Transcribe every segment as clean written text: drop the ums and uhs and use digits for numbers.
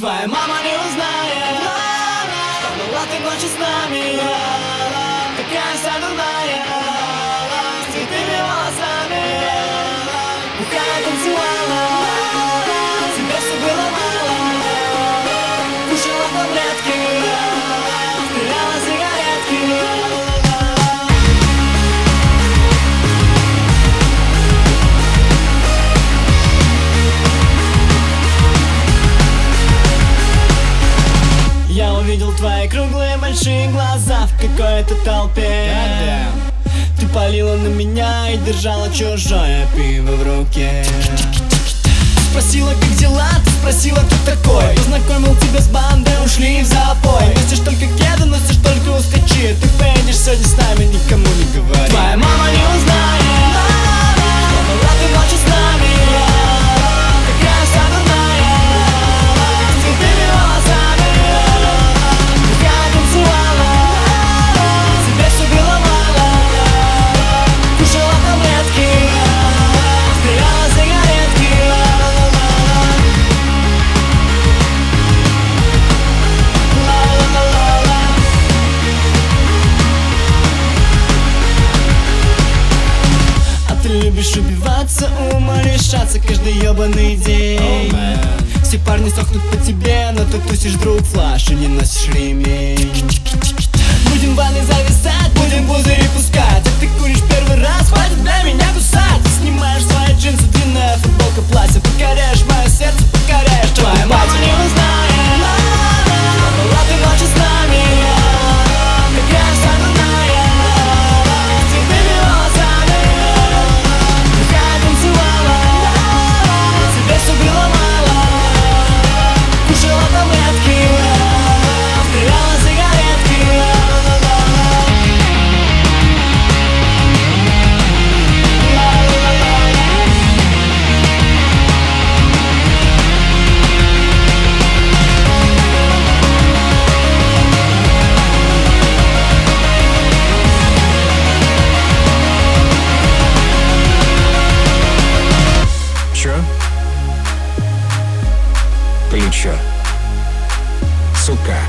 Твоя мама не узнает, что была ты ночью с нами. Такая вся дурная, с цветными волосами. Бухая танцевала, тебе все было мало. Кушала таблетки, стреляла сигаретки. Я увидел твои круглые большие глаза в какой-то толпе. Ты палила на меня и держала чужое пиво в руке. Спросила, как дела, ты спросила, кто такой. Познакомил тебя с бандой, ушли в запой. Носишь только кеды, носишь только ускочи. Ты поедешь сегодня с нами, никому не говори. Твоя мама не узнает, что была ты ночью с нами. Такая вся дурная, с цветными волосами. Тебе все было мало. Кушала таблетки, стреляла сигаретки. А ты любишь убиваться, ума лишаться каждый ебаный день. Все парни сохнут по тебе, но ты тусишь друг флаш и не носишь ремень. Будем в ванной зависать, будем пузыри пускать. А ты куришь первый раз, хватит для меня кусать. Ты снимаешь свои джинсы, длинная футболка, платье. Покоряешь мое сердце, покоряешь. Твоя мама не узнает, что была ты ночью с нами. Такая вся дурная, с цветными волосами. Бухая танцевала, тебе все было мало. Кушала таблетки, стреляла сигаретки. Чё? Плечо. Сука.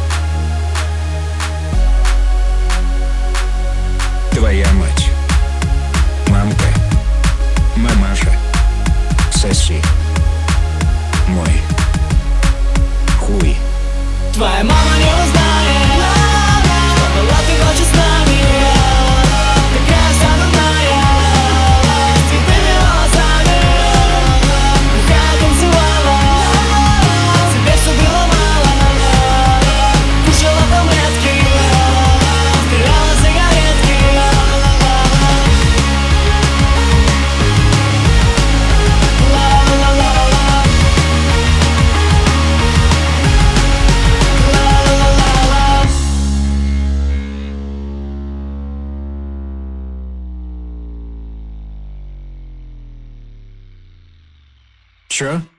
Твоя мать. Мамка. Мамаша. Соси. Мой. Хуй. Твоя мама не узнает, что была ты ночью с нами. Такая вся дурная, с цветными волосами. Бухая танцевала, тебе все было мало. Кушала таблетки, стреляла сигаретки. Чё?